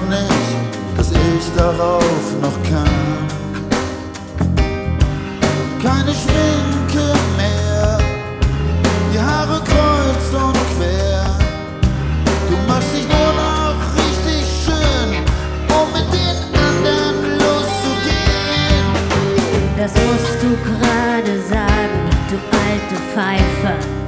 doch nicht, dass ich darauf noch kann. Keine Schminke mehr, die Haare kreuz und quer. Du machst dich nur noch richtig schön, um mit den anderen loszugehen. Das musst du gerade sagen, du alte Pfeife.